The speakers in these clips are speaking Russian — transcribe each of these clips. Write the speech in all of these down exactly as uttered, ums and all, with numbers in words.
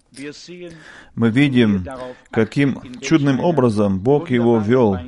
Мы видим, каким чудным образом Бог его вел.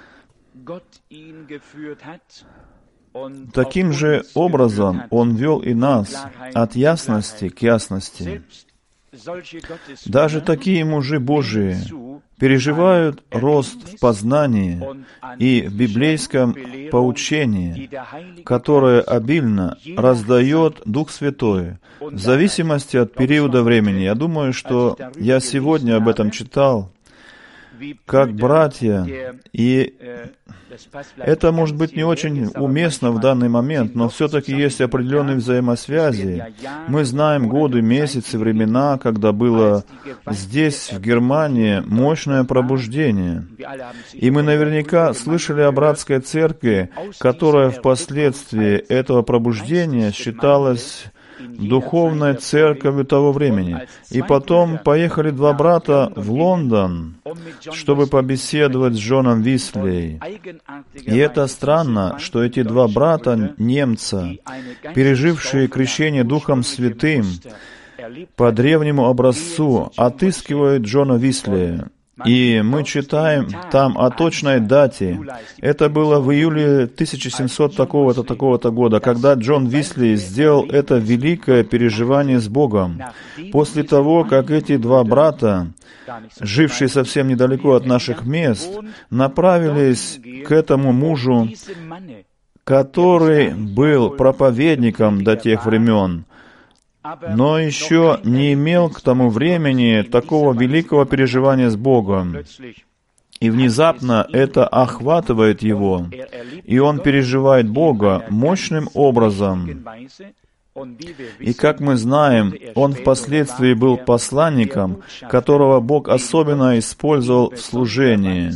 Таким же образом Он вел и нас от ясности к ясности. Даже такие мужи Божии переживают рост в познании и в библейском поучении, которое обильно раздает Дух Святой, в зависимости от периода времени. Я думаю, что я сегодня об этом читал, как братья, и это может быть не очень уместно в данный момент, но все-таки есть определенные взаимосвязи. Мы знаем годы, месяцы, времена, когда было здесь, в Германии, мощное пробуждение. И мы наверняка слышали о братской церкви, которая впоследствии этого пробуждения считалась духовной церковью того времени. И потом поехали два брата в Лондон, чтобы побеседовать с Джоном Вислей. И это странно, что эти два брата, немца, пережившие крещение Духом Святым по древнему образцу, отыскивают Джона Вислея. И мы читаем там о точной дате. Это было в июле тысяча семьсот такого-то, такого-то года, когда Джон Висли сделал это великое переживание с Богом. После того, как эти два брата, жившие совсем недалеко от наших мест, направились к этому мужу, который был проповедником до тех времен, но еще не имел к тому времени такого великого переживания с Богом. И внезапно это охватывает его, и он переживает Бога мощным образом. И как мы знаем, он впоследствии был посланником, которого Бог особенно использовал в служении.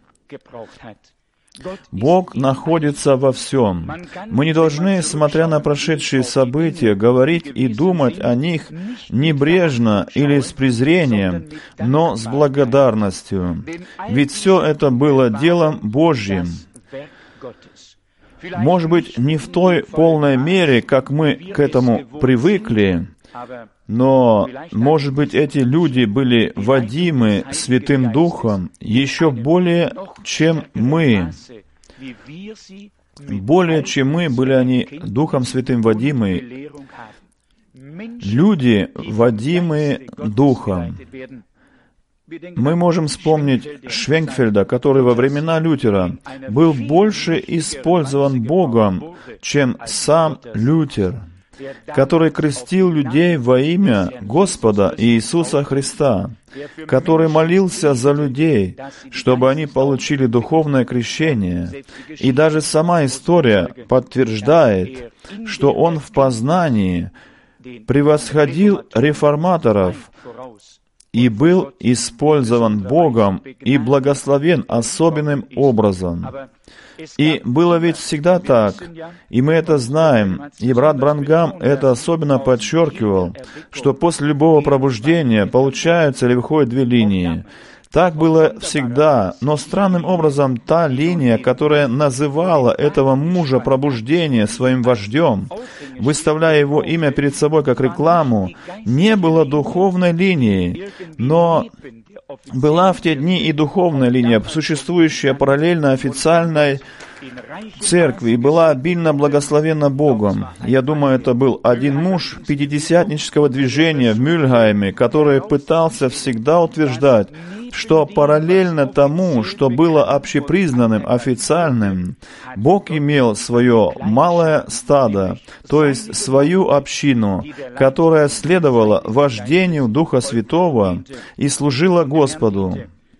Бог находится во всем. Мы не должны, смотря на прошедшие события, говорить и думать о них небрежно или с презрением, но с благодарностью. Ведь все это было делом Божьим. Может быть, не в той полной мере, как мы к этому привыкли, но, может быть, эти люди были водимы Святым Духом еще более, чем мы. Более, чем мы, были они Духом Святым водимы. Люди, водимые Духом. Мы можем вспомнить Швенкфельда, который во времена Лютера был больше использован Богом, чем сам Лютер, который крестил людей во имя Господа Иисуса Христа, который молился за людей, чтобы они получили духовное крещение. И даже сама история подтверждает, что он в познании превосходил реформаторов и был использован Богом и благословен особенным образом. И было ведь всегда так, и мы это знаем, и брат Бранхам это особенно подчеркивал, что после любого пробуждения получаются или выходят две линии. Так было всегда, но странным образом та линия, которая называла этого мужа пробуждения своим вождем, выставляя его имя перед собой как рекламу, не была духовной линией, но была в те дни и духовная линия, существующая параллельно официальной церкви, и была обильно благословена Богом. Я думаю, это был один муж пятидесятнического движения в Мюльхайме, который пытался всегда утверждать, что параллельно тому, что было общепризнанным, официальным, Бог имел свое малое стадо, то есть свою общину, которая следовала вождению Духа Святого и служила Господу.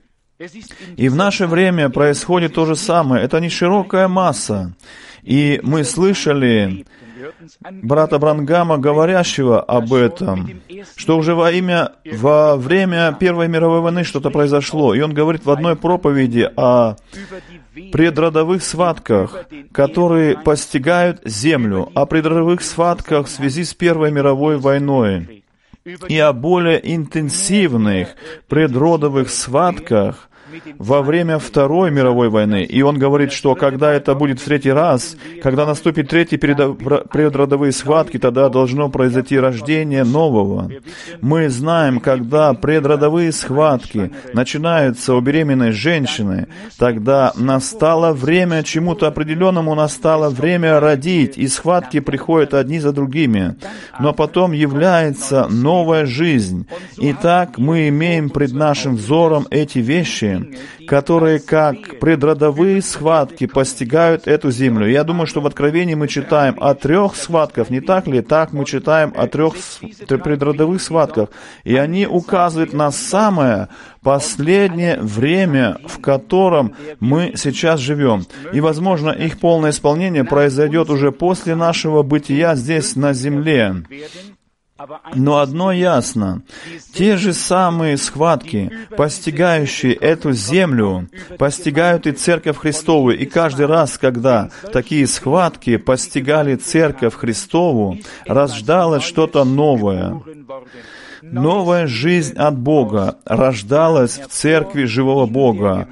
И в наше время происходит то же самое. Это не широкая масса. И мы слышали брата Бранхама, говорящего об этом, что уже во имя, во время Первой мировой войны что-то произошло. И он говорит в одной проповеди о предродовых схватках, которые постигают землю, о предродовых схватках в связи с Первой мировой войной и о более интенсивных предродовых схватках во время Второй мировой войны. И он говорит, что когда это будет в третий раз, когда наступит третьи предродовые схватки, тогда должно произойти рождение нового. Мы знаем, когда предродовые схватки начинаются у беременной женщины, тогда настало время чему-то определенному, настало время родить, и схватки приходят одни за другими. Но потом является новая жизнь. Итак, мы имеем пред нашим взором эти вещи, которые как предродовые схватки постигают эту землю. Я думаю, что в Откровении мы читаем о трех схватках, не так ли? Так мы читаем о трех предродовых схватках. И они указывают на самое последнее время, в котором мы сейчас живем. И, возможно, их полное исполнение произойдет уже после нашего бытия здесь на земле. Но одно ясно. Те же самые схватки, постигающие эту землю, постигают и Церковь Христову. И каждый раз, когда такие схватки постигали Церковь Христову, рождалось что-то новое. Новая жизнь от Бога рождалась в Церкви живого Бога.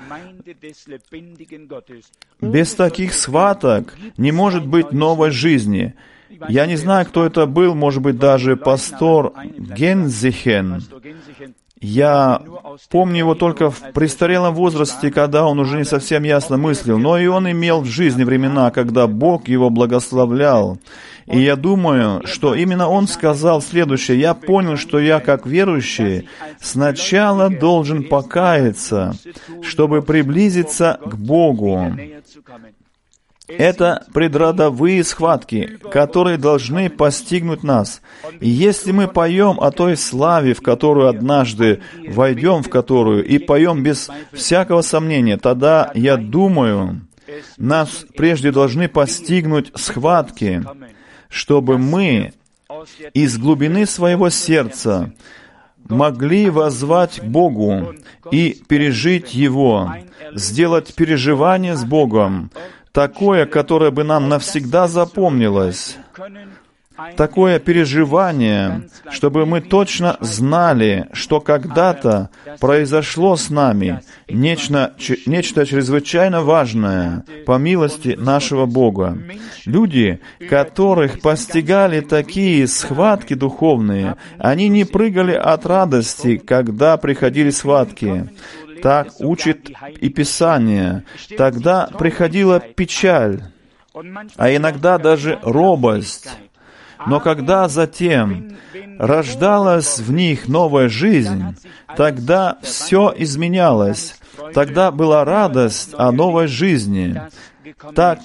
Без таких схваток не может быть новой жизни. Я не знаю, кто это был, может быть, даже пастор Гензихен. Я помню его только в престарелом возрасте, когда он уже не совсем ясно мыслил, но и он имел в жизни времена, когда Бог его благословлял. И я думаю, что именно он сказал следующее: «Я понял, что я, как верующий, сначала должен покаяться, чтобы приблизиться к Богу». Это предродовые схватки, которые должны постигнуть нас. И если мы поем о той славе, в которую однажды войдем, в которую, и поем без всякого сомнения, тогда, я думаю, нас прежде должны постигнуть схватки, чтобы мы из глубины своего сердца могли воззвать к Богу и пережить Его, сделать переживание с Богом, такое, которое бы нам навсегда запомнилось, такое переживание, чтобы мы точно знали, что когда-то произошло с нами нечто, нечто чрезвычайно важное по милости нашего Бога. Люди, которых постигали такие схватки духовные, они не прыгали от радости, когда приходили схватки. Так учит и Писание. Тогда приходила печаль, а иногда даже робость. Но когда затем рождалась в них новая жизнь, тогда все изменялось. Тогда была радость о новой жизни. Так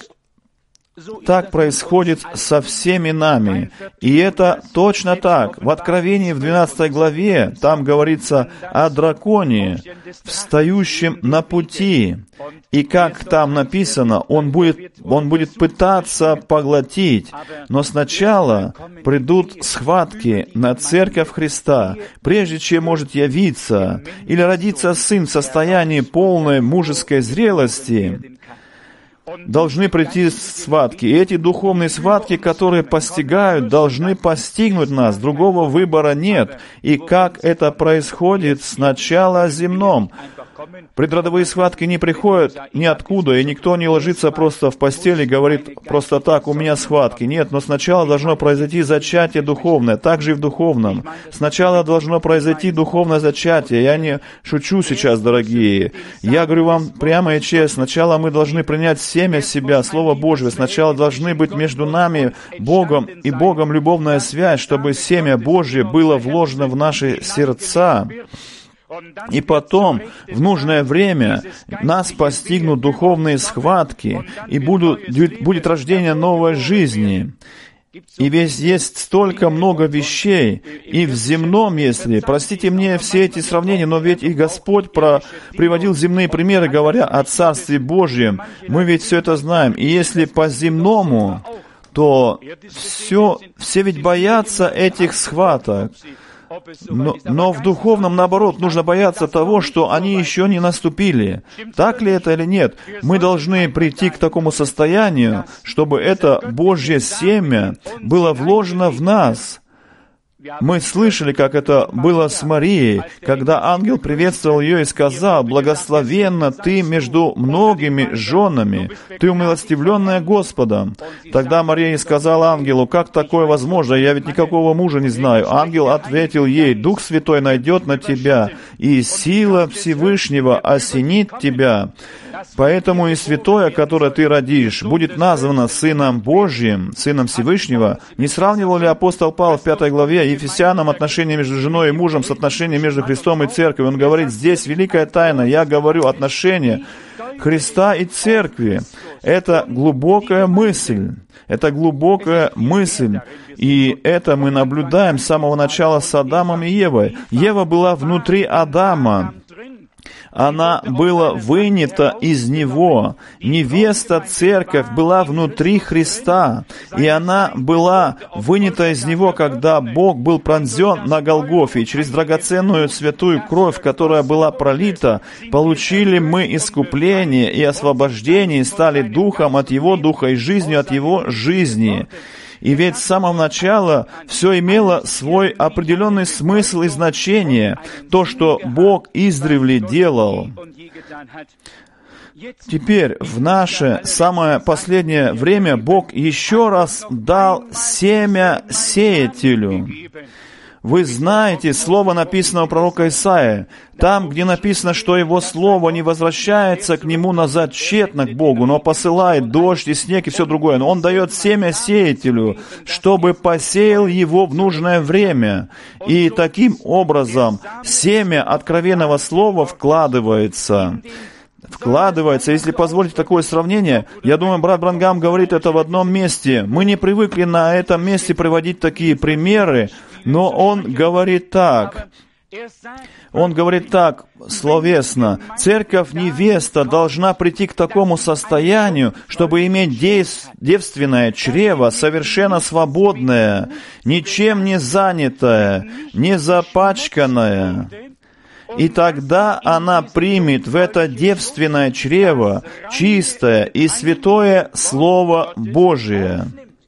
Так происходит со всеми нами. И это точно так. В Откровении в двенадцатой главе там говорится о драконе, встающем на пути. И как там написано, он будет, он будет пытаться поглотить. Но сначала придут схватки на Церковь Христа, прежде чем может явиться или родиться сын в состоянии полной мужеской зрелости. Должны прийти схватки. И эти духовные схватки, которые постигают, должны постигнуть нас. Другого выбора нет. И как это происходит сначала земном? Предродовые схватки не приходят ниоткуда, и никто не ложится просто в постели и говорит просто так: «У меня схватки». Нет, но сначала должно произойти зачатие духовное, так же и в духовном. Сначала должно произойти духовное зачатие. Я не шучу сейчас, дорогие. Я говорю вам прямо и честно. Сначала мы должны принять семя себя, Слово Божие. Сначала должны быть между нами, Богом и Богом любовная связь, чтобы семя Божье было вложено в наши сердца. И потом, в нужное время, нас постигнут духовные схватки, и будут, будет рождение новой жизни. И ведь есть столько много вещей, и в земном, если, простите мне все эти сравнения, но ведь и Господь про, приводил земные примеры, говоря о Царстве Божьем. Мы ведь все это знаем. И если по земному, то все, все ведь боятся этих схваток. Но, но в духовном, наоборот, нужно бояться того, что они еще не наступили. Так ли это или нет? Мы должны прийти к такому состоянию, чтобы это Божье семя было вложено в нас. Мы слышали, как это было с Марией, когда ангел приветствовал ее и сказал: «Благословенна ты между многими женами, ты умилостивленная Господом». Тогда Мария сказала ангелу: «Как такое возможно? Я ведь никакого мужа не знаю». Ангел ответил ей: «Дух Святой найдет на тебя, и сила Всевышнего осенит тебя. Поэтому и святое, которое ты родишь, будет названо Сыном Божьим, Сыном Всевышнего». Не сравнивал ли апостол Павел в пятой главе Ефесянам отношения между женой и мужем с отношением между Христом и Церковью? Он говорит: «Здесь великая тайна, я говорю, отношения Христа и Церкви». Это глубокая мысль. Это глубокая мысль. И это мы наблюдаем с самого начала с Адамом и Евой. Ева была внутри Адама. Она была вынята из него. Невеста, церковь, была внутри Христа. И она была вынята из него, когда Бог был пронзен на Голгофе. И через драгоценную святую кровь, которая была пролита, получили мы искупление и освобождение, и стали духом от Его духа и жизнью от Его жизни. И ведь с самого начала все имело свой определенный смысл и значение, то, что Бог издревле делал. Теперь, в наше самое последнее время, Бог еще раз дал семя сеятелю. Вы знаете слово, написанное у пророка Исаии. Там, где написано, что его слово не возвращается к нему назад тщетно к Богу, но посылает дождь и снег и все другое. Но он дает семя сеятелю, чтобы посеял его в нужное время. И таким образом семя откровенного слова вкладывается. Вкладывается. Если позволите такое сравнение, я думаю, брат Бранхам говорит это в одном месте. Мы не привыкли на этом месте приводить такие примеры, но он говорит так. Он говорит так, словесно: «Церковь невеста должна прийти к такому состоянию, чтобы иметь девственное чрево, совершенно свободное, ничем не занятое, не запачканное». И тогда она примет в это девственное чрево чистое и святое Слово Божие.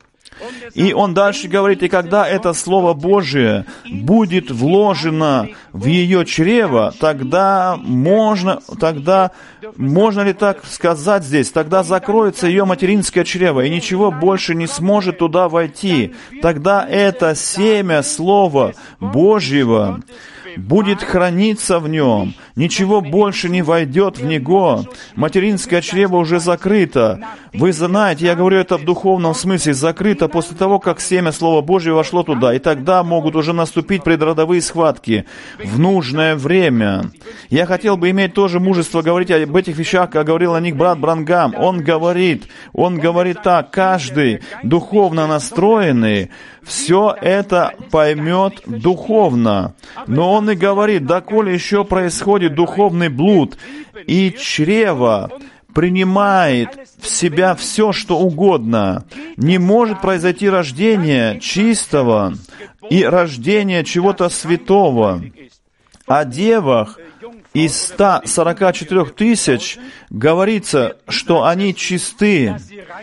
И он дальше говорит: и когда это Слово Божие будет вложено в ее чрево, тогда можно, тогда, можно ли так сказать здесь, тогда закроется ее материнское чрево, и ничего больше не сможет туда войти. Тогда это семя Слова Божьего будет храниться в нем, ничего больше не войдет в него. Материнское чрево уже закрыто. Вы знаете, я говорю это в духовном смысле, закрыто после того, как семя Слова Божьего вошло туда, и тогда могут уже наступить предродовые схватки в нужное время. Я хотел бы иметь тоже мужество говорить об этих вещах, как говорил о них брат Бранхам. Он говорит, он говорит так: каждый духовно настроенный все это поймет духовно. Но он и говорит: доколе еще происходит духовный блуд, и чрево принимает в себя все, что угодно, не может произойти рождение чистого и рождение чего-то святого. О девах из ста сорока четырёх тысяч говорится, что они чисты,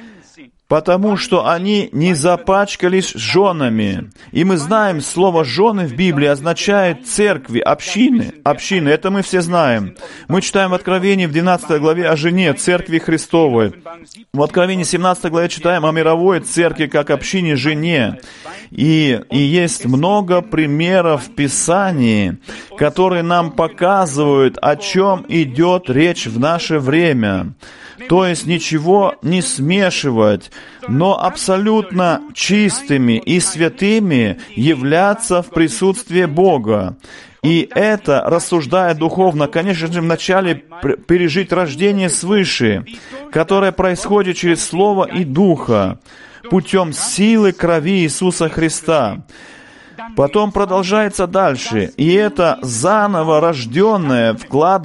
потому что они не запачкались женами. И мы знаем, слово «жены» в Библии означает церкви, общины. Общины, это мы все знаем. Мы читаем в Откровении в двенадцатой главе о жене, церкви Христовой. В Откровении семнадцатой главе читаем о мировой церкви как общине жене. И, и есть много примеров в Писании, которые нам показывают, о чем идет речь в наше время. То есть ничего не смешивать, но абсолютно чистыми и святыми являться в присутствии Бога. И это, рассуждая духовно, конечно же, вначале пережить рождение свыше, которое происходит через Слово и Духа, путем силы крови Иисуса Христа. Потом продолжается дальше, и это заново рожденное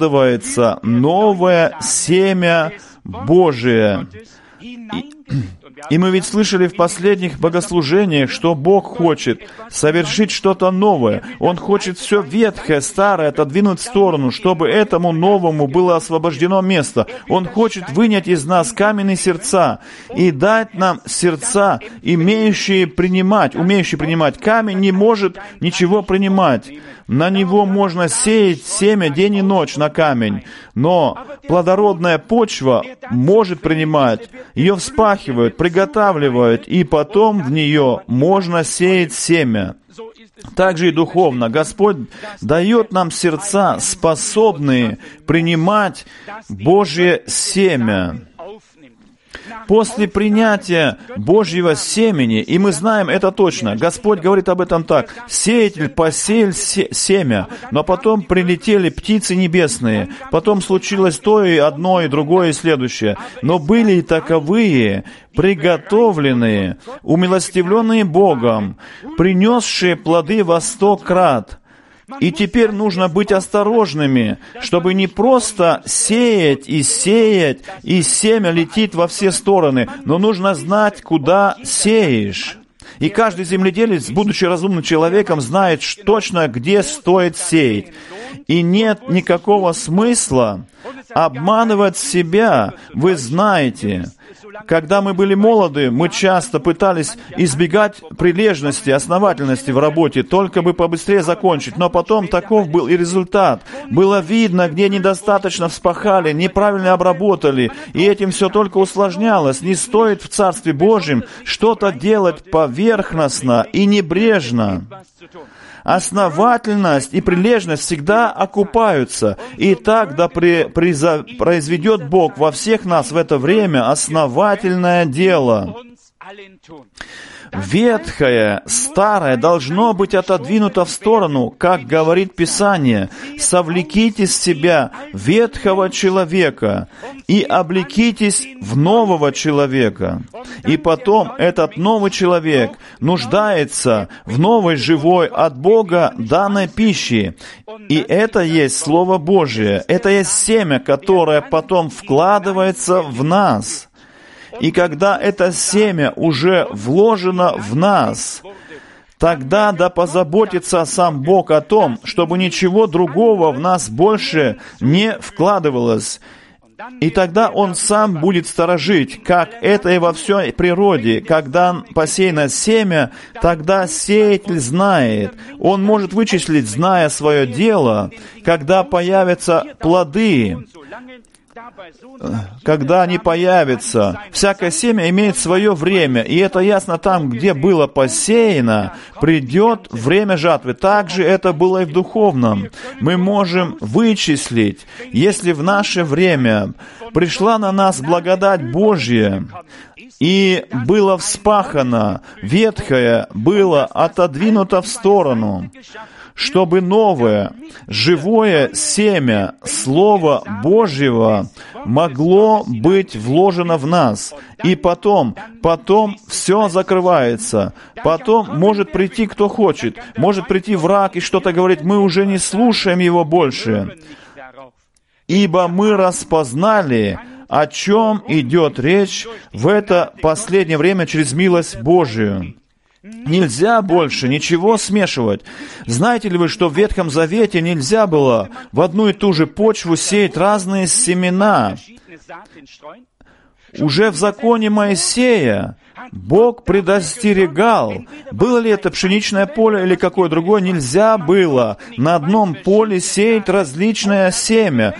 вкладывается новое семя Божие. И, И мы ведь слышали в последних богослужениях, что Бог хочет совершить что-то новое. Он хочет все ветхое, старое отодвинуть в сторону, чтобы этому новому было освобождено место. Он хочет вынять из нас каменные сердца и дать нам сердца, имеющие принимать, умеющие принимать. Камень не может ничего принимать. На него можно сеять семя день и ночь на камень, но плодородная почва может принимать, ее вспахивают, приготавливают, и потом в нее можно сеять семя. Также и духовно. Господь дает нам сердца, способные принимать Божье семя. После принятия Божьего семени, и мы знаем это точно, Господь говорит об этом так: «Сеятель посеял семя, но потом прилетели птицы небесные, потом случилось то и одно, и другое, и следующее. Но были и таковые, приготовленные, умилостивленные Богом, принесшие плоды во сто крат». И теперь нужно быть осторожными, чтобы не просто сеять и сеять, и семя летит во все стороны, но нужно знать, куда сеешь. И каждый земледелец, будучи разумным человеком, знает точно, где стоит сеять. И нет никакого смысла обманывать себя. Вы знаете, когда мы были молоды, мы часто пытались избегать прилежности, основательности в работе, только бы побыстрее закончить. Но потом таков был и результат. Было видно, где недостаточно вспахали, неправильно обработали, и этим все только усложнялось. Не стоит в Царстве Божьем что-то делать поверхностно и небрежно. Основательность и прилежность всегда окупаются. И так да при, приза, произведет Бог во всех нас в это время основательное дело. Ветхое, старое должно быть отодвинуто в сторону, как говорит Писание: «Совлеките с себя ветхого человека и облекитесь в нового человека». И потом этот новый человек нуждается в новой живой от Бога данной пищи. И это есть Слово Божие, это есть семя, которое потом вкладывается в нас. И когда это семя уже вложено в нас, тогда да позаботится сам Бог о том, чтобы ничего другого в нас больше не вкладывалось. И тогда Он сам будет сторожить, как это и во всей природе. Когда посеяно семя, тогда сеятель знает. Он может вычислить, зная свое дело, когда появятся плоды. Когда они появятся, всякое семя имеет свое время, и это ясно там, где было посеяно, придет время жатвы. Также это было и в духовном. Мы можем вычислить, если в наше время пришла на нас благодать Божья, и было вспахано, ветхое было отодвинуто в сторону, чтобы новое, живое семя Слова Божьего могло быть вложено в нас. И потом, потом все закрывается. Потом может прийти кто хочет. Может прийти враг и что-то говорить. Мы уже не слушаем его больше. Ибо мы распознали, о чем идет речь в это последнее время через милость Божию. Нельзя больше ничего смешивать. Знаете ли вы, что в Ветхом Завете нельзя было в одну и ту же почву сеять разные семена? Уже в законе Моисея Бог предостерегал, было ли это пшеничное поле или какое другое, нельзя было на одном поле сеять различное семя.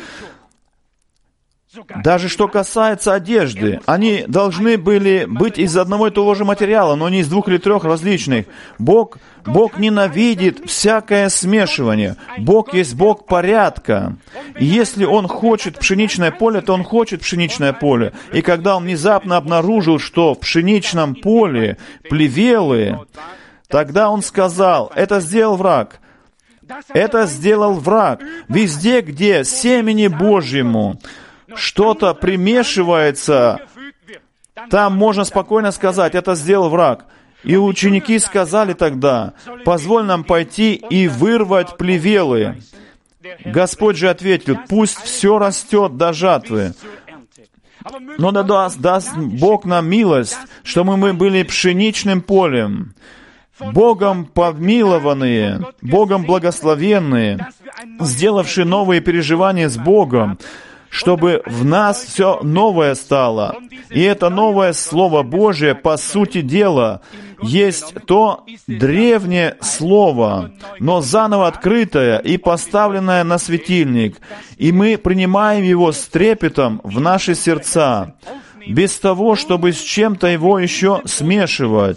Даже что касается одежды, они должны были быть из одного и того же материала, но не из двух или трех различных. Бог, Бог ненавидит всякое смешивание. Бог есть Бог порядка. И если Он хочет пшеничное поле, то Он хочет пшеничное поле. И когда Он внезапно обнаружил, что в пшеничном поле плевелы, тогда Он сказал: «Это сделал враг». Это сделал враг. Везде, где семени Божьему что-то примешивается, там можно спокойно сказать: это сделал враг. И ученики сказали тогда: позволь нам пойти и вырвать плевелы. Господь же ответил: пусть все растет до жатвы. Но да даст, даст Бог нам милость, что мы, мы были пшеничным полем, Богом помилованные, Богом благословенные, сделавшие новые переживания с Богом, чтобы в нас все новое стало. И это новое Слово Божие, по сути дела, есть то древнее Слово, но заново открытое и поставленное на светильник. И мы принимаем его с трепетом в наши сердца, без того, чтобы с чем-то его еще смешивать.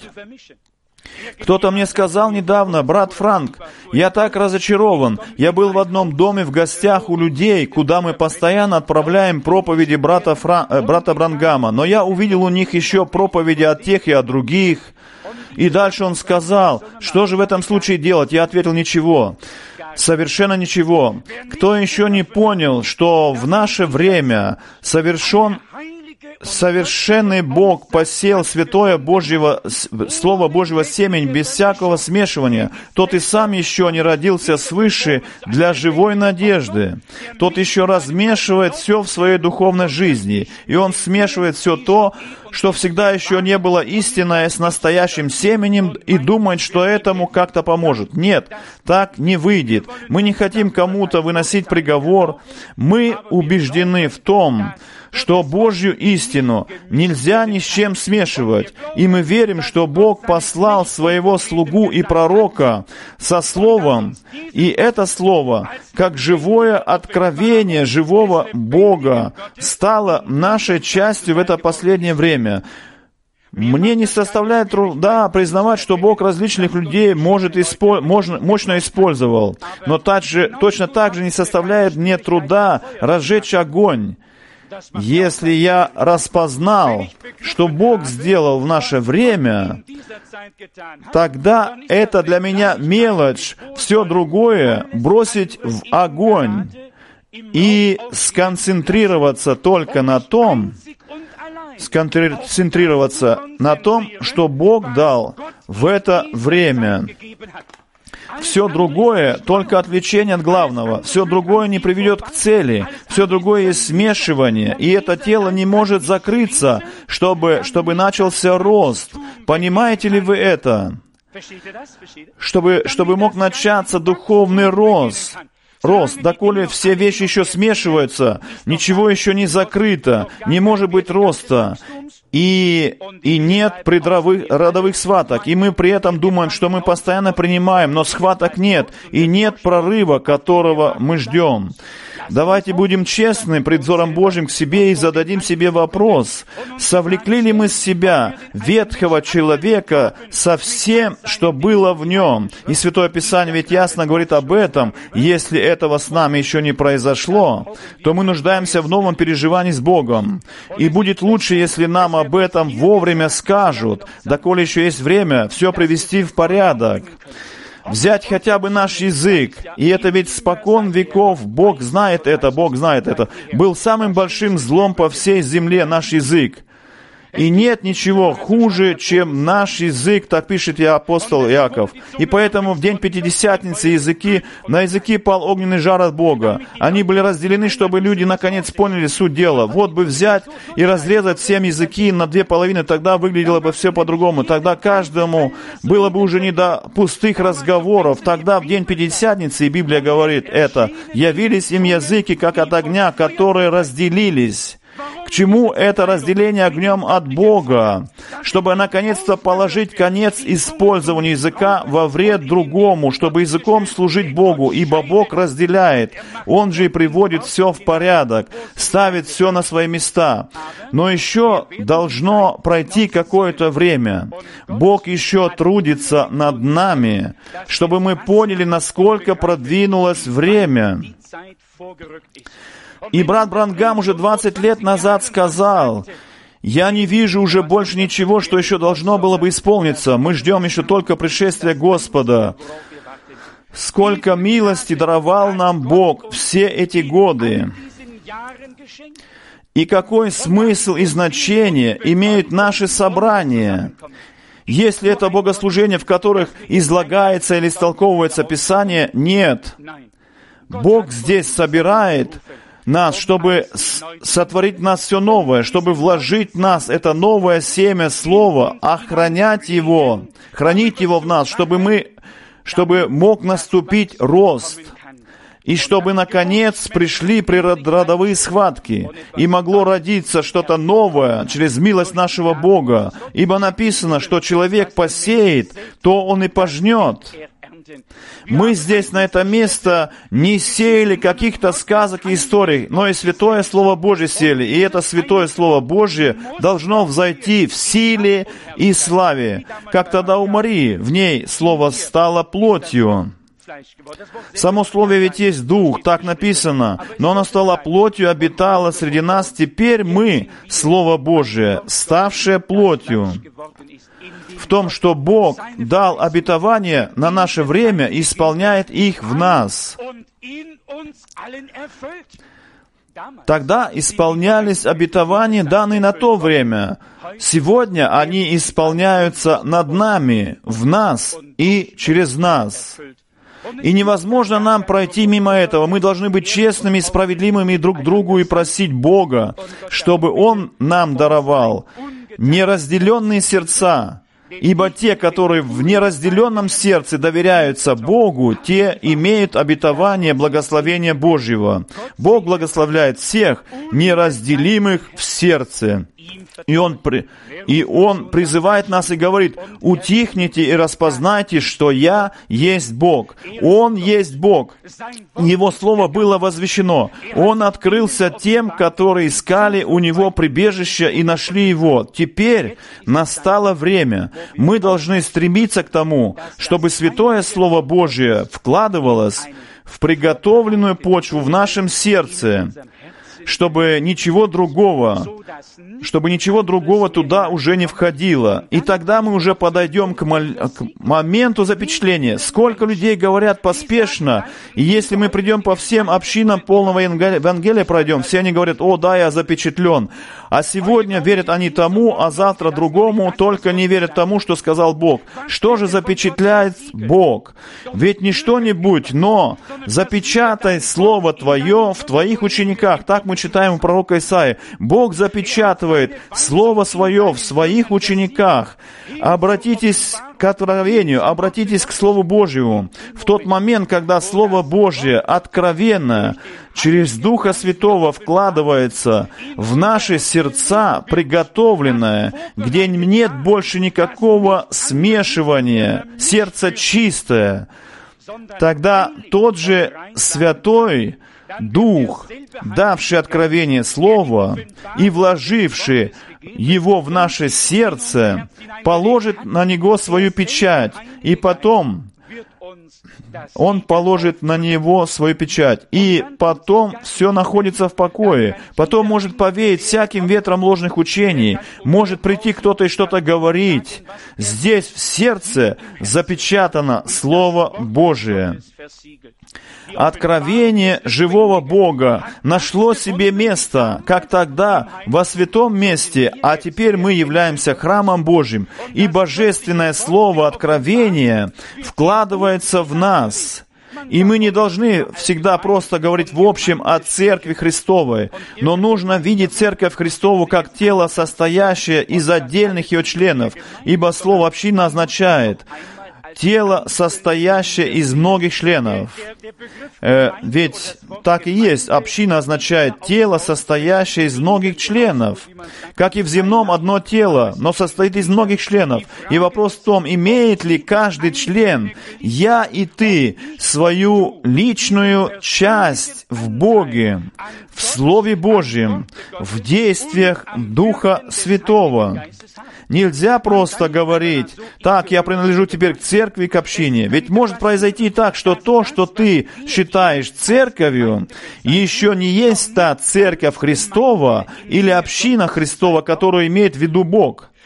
Кто-то мне сказал недавно: брат Франк, я так разочарован. Я был в одном доме в гостях у людей, куда мы постоянно отправляем проповеди брата, Фран... э, брата Бранхама, но я увидел у них еще проповеди от тех и от других. И дальше он сказал: что же в этом случае делать? Я ответил: ничего. Совершенно ничего. Кто еще не понял, что в наше время совершен совершенный Бог посеял святое Божьего, Слово Божьего семень без всякого смешивания, тот и сам еще не родился свыше для живой надежды. Тот еще размешивает все в своей духовной жизни, и он смешивает все то, что всегда еще не было истинное, с настоящим семенем, и думает, что этому как-то поможет. Нет, так не выйдет. Мы не хотим кому-то выносить приговор. Мы убеждены в том, что Божью истину нельзя ни с чем смешивать. И мы верим, что Бог послал своего слугу и пророка со Словом, и это Слово, как живое откровение живого Бога, стало нашей частью в это последнее время. Мне не составляет труда признавать, что Бог различных людей может испо- можно, мощно использовал, но также, точно так же не составляет мне труда разжечь огонь. Если я распознал, что Бог сделал в наше время, тогда это для меня мелочь, все другое бросить в огонь и сконцентрироваться только на том, сконцентрироваться на том, что Бог дал в это время. Все другое — только отвлечение от главного. Все другое не приведет к цели. Все другое есть смешивание. И это тело не может закрыться, чтобы, чтобы начался рост. Понимаете ли вы это? Чтобы, чтобы мог начаться духовный рост. Рост, доколе все вещи еще смешиваются, ничего еще не закрыто, не может быть роста. И, и нет предровых, родовых схваток. И мы при этом думаем, что мы постоянно принимаем, но схваток нет. И нет прорыва, которого мы ждем. Давайте будем честны пред взором Божьим к себе и зададим себе вопрос: совлекли ли мы с себя ветхого человека со всем, что было в нем? И Святое Писание ведь ясно говорит об этом. Если этого с нами еще не произошло, то мы нуждаемся в новом переживании с Богом. И будет лучше, если нам об этом вовремя скажут, доколе еще есть время все привести в порядок. Взять хотя бы наш язык, и это ведь спокон веков, Бог знает это, Бог знает это, был самым большим злом по всей земле наш язык. И нет ничего хуже, чем наш язык, так пишет и апостол Иаков. И поэтому в день Пятидесятницы языки, на языки пал огненный жар от Бога. Они были разделены, чтобы люди наконец поняли суть дела. Вот бы взять и разрезать всем языки на две половины, тогда выглядело бы все по-другому. Тогда каждому было бы уже не до пустых разговоров. Тогда в день Пятидесятницы, и Библия говорит это, явились им языки, как от огня, которые разделились. К чему это разделение огнем от Бога? Чтобы наконец-то положить конец использованию языка во вред другому, чтобы языком служить Богу, ибо Бог разделяет. Он же и приводит все в порядок, ставит все на свои места. Но еще должно пройти какое-то время. Бог еще трудится над нами, чтобы мы поняли, насколько продвинулось время. И брат Бранхам уже двадцать лет назад сказал: «Я не вижу уже больше ничего, что еще должно было бы исполниться. Мы ждем еще только пришествия Господа». Сколько милости даровал нам Бог все эти годы. И какой смысл и значение имеют наши собрания? Если это богослужения, в которых излагается или истолковывается Писание, нет. Бог здесь собирает нас, чтобы сотворить в нас все новое, чтобы вложить в нас это новое семя Слова, охранять его, хранить его в нас, чтобы мы, чтобы мог наступить рост, и чтобы, наконец, пришли природовые схватки, и могло родиться что-то новое через милость нашего Бога. Ибо написано, что человек посеет, то он и пожнет. Мы здесь, на это место, не сеяли каких-то сказок и историй, но и Святое Слово Божье сеяли. И это Святое Слово Божье должно взойти в силе и славе, как тогда у Марии. В ней Слово стало плотью. Само Слово ведь есть Дух, так написано, но оно стало плотью, обитало среди нас. Теперь мы, Слово Божие, ставшее плотью. В том, что Бог дал обетование на наше время, исполняет их в нас. Тогда исполнялись обетования, данные на то время. Сегодня они исполняются над нами, в нас и через нас. И невозможно нам пройти мимо этого. Мы должны быть честными и справедливыми друг к другу и просить Бога, чтобы Он нам даровал неразделенные сердца. Ибо те, которые в неразделенном сердце доверяются Богу, те имеют обетование благословения Божьего. Бог благословляет всех неразделимых в сердце. И Он, при... и Он призывает нас и говорит: «Утихните и распознайте, что Я есть Бог». Он есть Бог. Его Слово было возвещено. Он открылся тем, которые искали у Него прибежище и нашли Его. Теперь настало время. Мы должны стремиться к тому, чтобы Святое Слово Божие вкладывалось в приготовленную почву в нашем сердце, чтобы ничего другого, чтобы ничего другого туда уже не входило. И тогда мы уже подойдем к, мол... к моменту запечатления. Сколько людей говорят поспешно, и если мы придем по всем общинам полного Евангелия пройдем, все они говорят: «О, да, я запечатлен». А сегодня верят они тому, а завтра другому, только не верят тому, что сказал Бог. Что же запечатляет Бог? Ведь не что-нибудь, но запечатай Слово Твое в Твоих учениках. Так мы читаем у пророка Исаии. Бог запечатывает Слово Свое в Своих учениках. Обратитесь к откровению, обратитесь к Слову Божьему. В тот момент, когда Слово Божье откровенно через Духа Святого вкладывается в наши сердца, приготовленное, где нет больше никакого смешивания, сердце чистое, тогда тот же Святой Дух, давший откровение Слова и вложивший его в наше сердце, положит на него свою печать, и потом Он положит на него свою печать, и потом все находится в покое. Потом может повеять всяким ветром ложных учений, может прийти кто-то и что-то говорить. Здесь в сердце запечатано Слово Божие. Откровение живого Бога нашло себе место, как тогда, во святом месте, а теперь мы являемся храмом Божьим, и божественное слово откровения вкладывается в нас. И мы не должны всегда просто говорить в общем о Церкви Христовой, но нужно видеть Церковь Христову как тело, состоящее из отдельных ее членов, ибо слово «община» означает тело, состоящее из многих членов. Э, ведь так и есть. Община означает тело, состоящее из многих членов. Как и в земном одно тело, но состоит из многих членов. И вопрос в том, имеет ли каждый член, я и ты, свою личную часть в Боге, в Слове Божьем, в действиях Духа Святого. Нельзя просто говорить: «Так, я принадлежу теперь к церкви, к общине». Ведь может произойти так, что то, что ты считаешь церковью, еще не есть та церковь Христова или община Христова, которую имеет в виду Бог.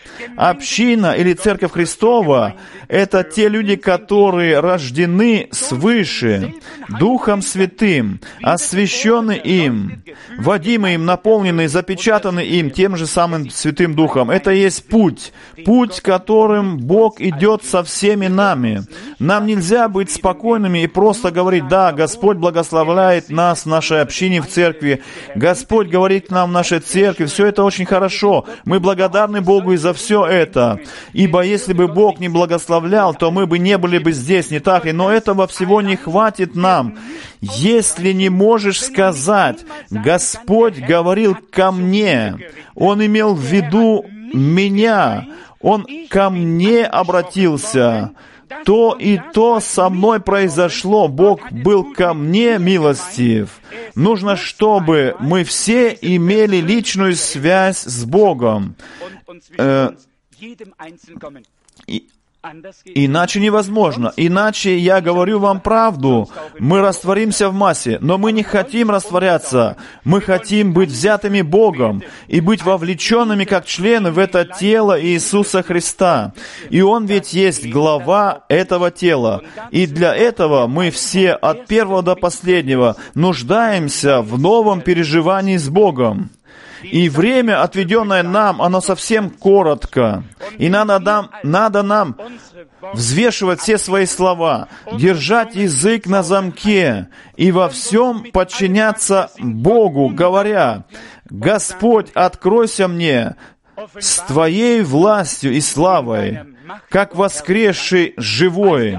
Община или Церковь Христова — это те люди, которые рождены свыше, Духом Святым, освящены им, водимы им, наполнены, запечатаны им тем же самым Святым Духом. Это есть путь, путь, которым Бог идет со всеми нами. Нам нельзя быть спокойными и просто говорить: да, Господь благословляет нас в нашей общине, в церкви, Господь говорит к нам в нашей церкви, все это очень хорошо. Мы благодарны Богу и за все это. Ибо если бы Бог не благословлял, то мы бы не были бы здесь, не так ли? Но этого всего не хватит нам. Если не можешь сказать: Господь говорил ко мне, Он имел в виду меня, Он ко мне обратился, то и то со мной произошло, Бог был ко мне милостив. Нужно, чтобы мы все имели личную связь с Богом. Э, и, Иначе невозможно. Иначе я говорю вам правду. Мы растворимся в массе, но мы не хотим растворяться. Мы хотим быть взятыми Богом и быть вовлеченными как члены в это тело Иисуса Христа. И Он ведь есть глава этого тела. И для этого мы все от первого до последнего нуждаемся в новом переживании с Богом. И время, отведенное нам, оно совсем коротко. И надо нам, надо нам взвешивать все свои слова, держать язык на замке и во всем подчиняться Богу, говоря: «Господь, откройся мне с Твоей властью и славой, как воскресший живой».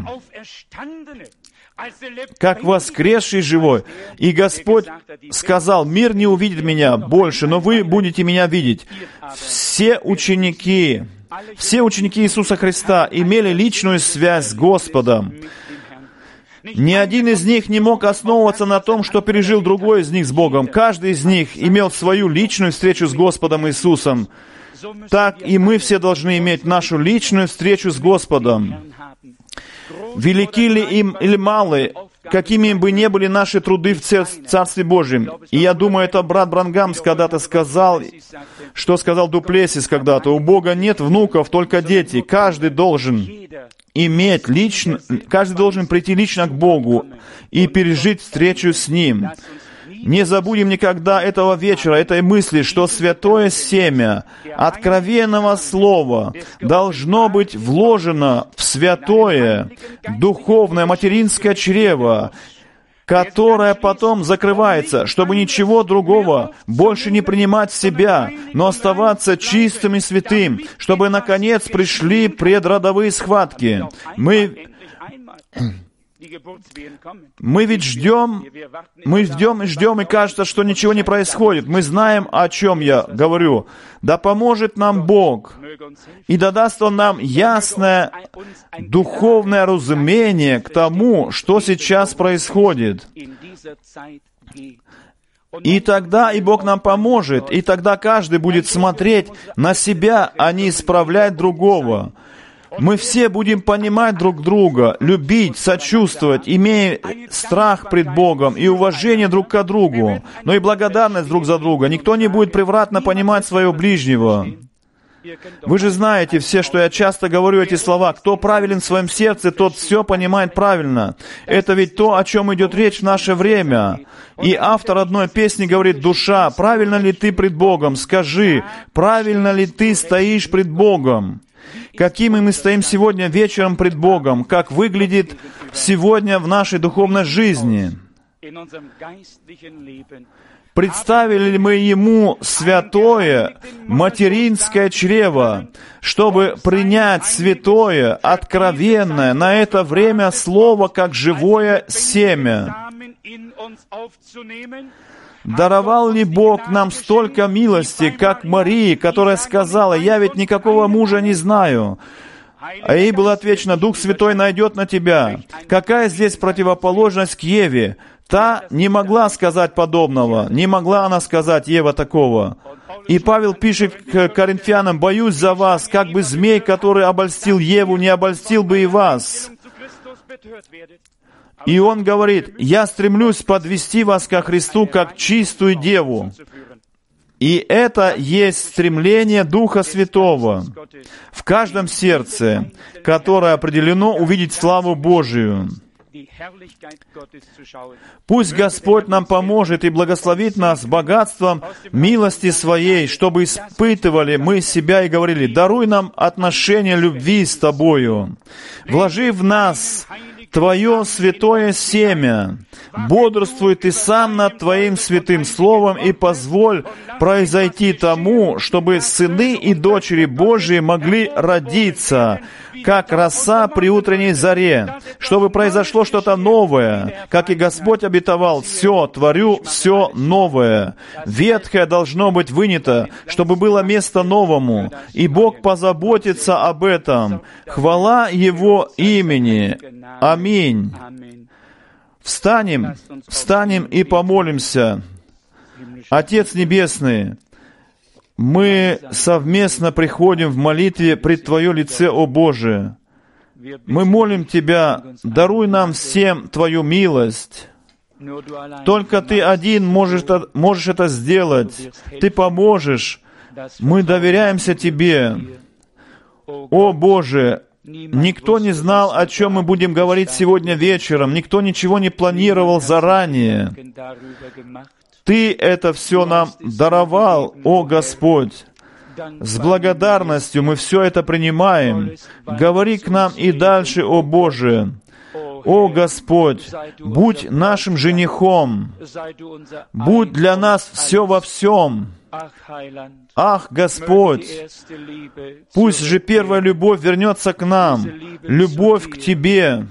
Как воскресший живой. И Господь сказал: «Мир не увидит меня больше, но вы будете меня видеть». Все ученики, все ученики Иисуса Христа имели личную связь с Господом. Ни один из них не мог основываться на том, что пережил другой из них с Богом. Каждый из них имел свою личную встречу с Господом Иисусом. Так и мы все должны иметь нашу личную встречу с Господом. Велики ли им или малы, какими бы ни были наши труды в Царстве Божьем. И я думаю, это брат Бранхам когда-то сказал, что сказал Дуплесис когда-то: «У Бога нет внуков, только дети. Каждый должен иметь лично, каждый должен прийти лично к Богу и пережить встречу с Ним». Не забудем никогда этого вечера, этой мысли, что святое семя откровенного слова должно быть вложено в святое, духовное, материнское чрево, которое потом закрывается, чтобы ничего другого больше не принимать в себя, но оставаться чистым и святым, чтобы, наконец, пришли предродовые схватки. Мы... Мы ведь ждем, мы ждем и ждем, и кажется, что ничего не происходит. Мы знаем, о чем я говорю. Да поможет нам Бог, и да даст Он нам ясное духовное разумение к тому, что сейчас происходит. И тогда и Бог нам поможет, и тогда каждый будет смотреть на себя, а не исправлять другого. Мы все будем понимать друг друга, любить, сочувствовать, имея страх пред Богом и уважение друг к другу, но и благодарность друг за друга. Никто не будет превратно понимать своего ближнего. Вы же знаете все, что я часто говорю эти слова. Кто правилен в своем сердце, тот все понимает правильно. Это ведь то, о чем идет речь в наше время. И автор одной песни говорит: «Душа, правильно ли ты пред Богом? Скажи, правильно ли ты стоишь пред Богом?» Какими мы стоим сегодня вечером пред Богом? Как выглядит сегодня в нашей духовной жизни? Представили ли мы Ему святое материнское чрево, чтобы принять святое, откровенное на это время Слово, как живое семя? Даровал ли Бог нам столько милости, как Марии, которая сказала: «Я ведь никакого мужа не знаю». А ей было отвечено: «Дух Святой найдет на тебя». Какая здесь противоположность к Еве? Та не могла сказать подобного, не могла она сказать, Ева, такого. И Павел пишет к Коринфянам: «Боюсь за вас, как бы змей, который обольстил Еву, не обольстил бы и вас». И он говорит: «Я стремлюсь подвести вас ко Христу, как чистую деву». И это есть стремление Духа Святого в каждом сердце, которое определено увидеть славу Божию. Пусть Господь нам поможет и благословит нас богатством милости Своей, чтобы испытывали мы себя и говорили: «Даруй нам отношение любви с Тобою, вложи в нас Твое святое семя, бодрствуй Ты сам над Твоим святым словом и позволь произойти тому, чтобы сыны и дочери Божии могли родиться, как роса при утренней заре, чтобы произошло что-то новое, как и Господь обетовал: «Все творю, все новое». Ветхое должно быть вынято, чтобы было место новому, и Бог позаботится об этом. Хвала Его имени. Аминь. Встанем, встанем и помолимся. Отец Небесный, мы совместно приходим в молитве пред Твое лице, о Боже. Мы молим Тебя: даруй нам всем Твою милость. Только Ты один можешь, можешь это сделать. Ты поможешь. Мы доверяемся Тебе. О Боже, никто не знал, о чем мы будем говорить сегодня вечером. Никто ничего не планировал заранее. Ты это все нам даровал, о Господь. С благодарностью мы все это принимаем. Говори к нам и дальше, о Боже. О Господь, будь нашим женихом. Будь для нас все во всем. Ах, Господь, пусть же первая любовь вернется к нам, любовь к Тебе.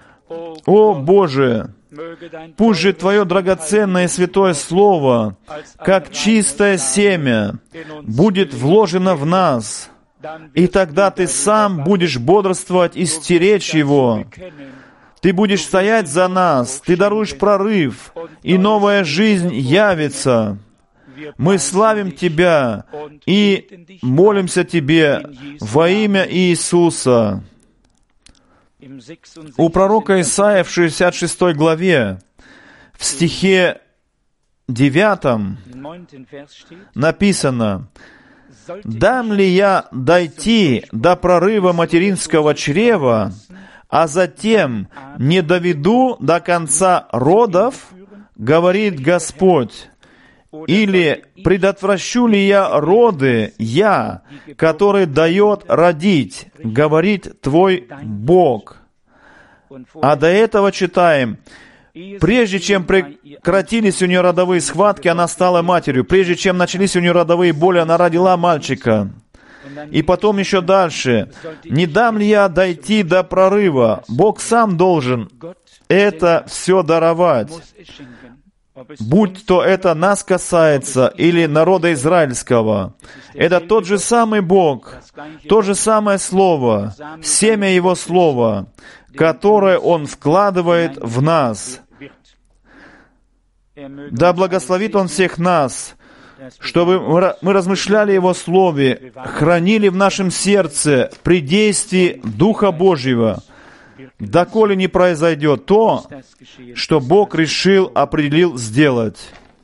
О Боже, пусть же Твое драгоценное и святое Слово, как чистое семя, будет вложено в нас, и тогда Ты сам будешь бодрствовать и стеречь его. Ты будешь стоять за нас, Ты даруешь прорыв, и новая жизнь явится. Мы славим Тебя и молимся Тебе во имя Иисуса. У пророка Исаия в шестьдесят шестой главе, в стихе девятом написано: «Дам ли я дойти до прорыва материнского чрева, а затем не доведу до конца родов, говорит Господь, или предотвращу ли я роды, я, который дает родить, говорит твой Бог». А до этого читаем: прежде чем прекратились у нее родовые схватки, она стала матерью. Прежде чем начались у нее родовые боли, она родила мальчика. И потом еще дальше: «Не дам ли я дойти до прорыва?» Бог сам должен это все даровать. Будь то это нас касается или народа израильского. Это тот же самый Бог, то же самое Слово, семя Его Слова, которое Он вкладывает в нас. Да благословит Он всех нас, чтобы мы размышляли Его Слове, хранили в нашем сердце при действии Духа Божьего, доколе не произойдет то, что Бог решил, определил сделать.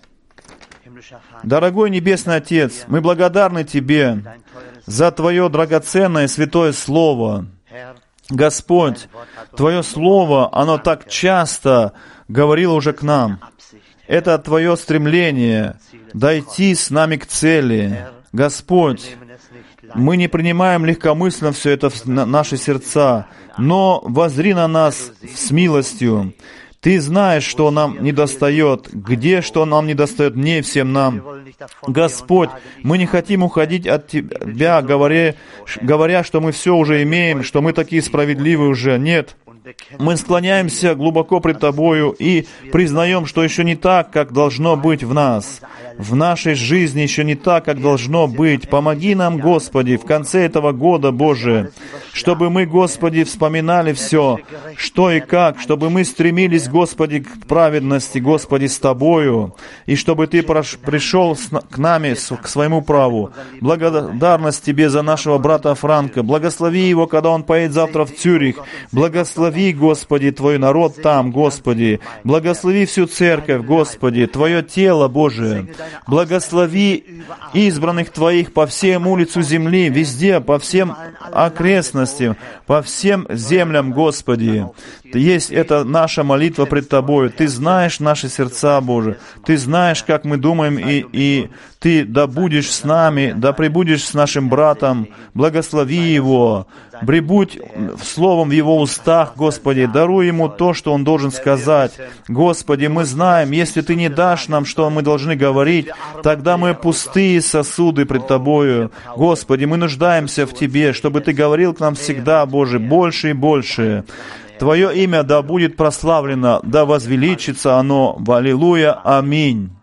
Дорогой Небесный Отец, мы благодарны Тебе за Твое драгоценное святое Слово. Господь, Твое Слово, оно так часто говорило уже к нам. Это Твое стремление дойти с нами к цели. Господь, мы не принимаем легкомысленно все это в наши сердца, но воззри на нас с милостью. Ты знаешь, что нам недостает, где что нам недостает, мне и всем нам. Господь, мы не хотим уходить от Тебя, говоря, говоря, что мы все уже имеем, что мы такие справедливые уже. Нет. Мы склоняемся глубоко пред Тобою и признаем, что еще не так, как должно быть в нас. В нашей жизни еще не так, как должно быть. Помоги нам, Господи, в конце этого года, Боже, чтобы мы, Господи, вспоминали все, что и как, чтобы мы стремились, Господи, к праведности, Господи, с Тобою, и чтобы Ты пришел к нами, к своему праву. Благодарность Тебе за нашего брата Франка. Благослови его, когда он поедет завтра в Цюрих. Благослови Благослови, Господи, Твой народ там, Господи. Благослови всю церковь, Господи, Твое тело, Божие. Благослови избранных Твоих по всем улицам земли, везде, по всем окрестностям, по всем землям, Господи. Есть это наша молитва пред Тобою. Ты знаешь наши сердца, Боже. Ты знаешь, как мы думаем, и, и Ты да будешь с нами, да пребудешь с нашим братом. Благослови его. Пребудь словом в его устах, Господи. Даруй ему то, что он должен сказать. Господи, мы знаем, если Ты не дашь нам, что мы должны говорить, тогда мы пустые сосуды пред Тобою. Господи, мы нуждаемся в Тебе, чтобы Ты говорил к нам всегда, Боже, больше и больше. Твое имя да будет прославлено, да возвеличится оно. Аллилуйя. Аминь.